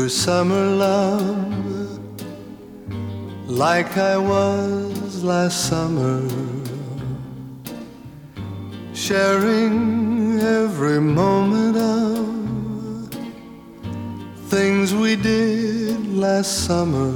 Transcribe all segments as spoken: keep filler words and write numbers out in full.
your summer love like I was last summer, sharing every moment of things we did last summer.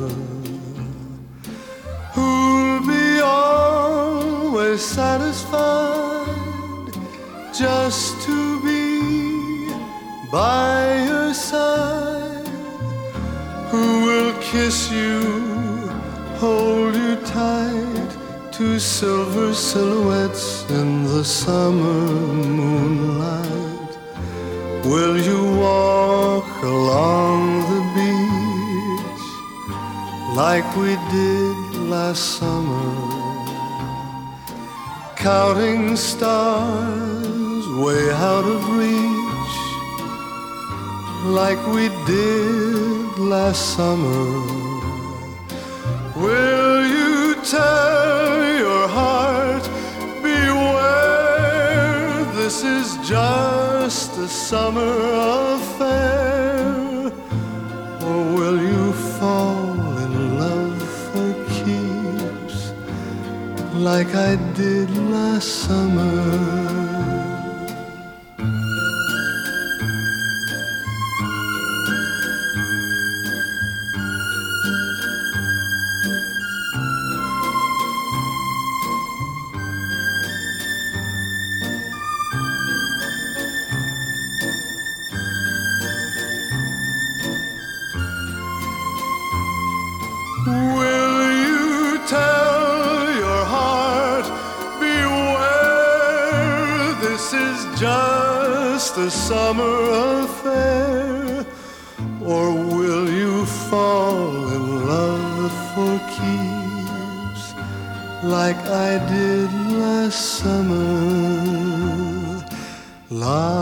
Who'll be always satisfied just to be by your side? Who will kiss you, hold you tight to silver silhouettes in the summer moonlight? Will you walk along the beach like we did last summer, counting stars way out of reach like we did last summer? Will you tell your heart, beware, this is just a summer affair? Or will you fall in love for keeps like I did last summer? Will you tell your heart, beware, this is just a summer affair? Or will you fall in love for keeps like I did last summer? La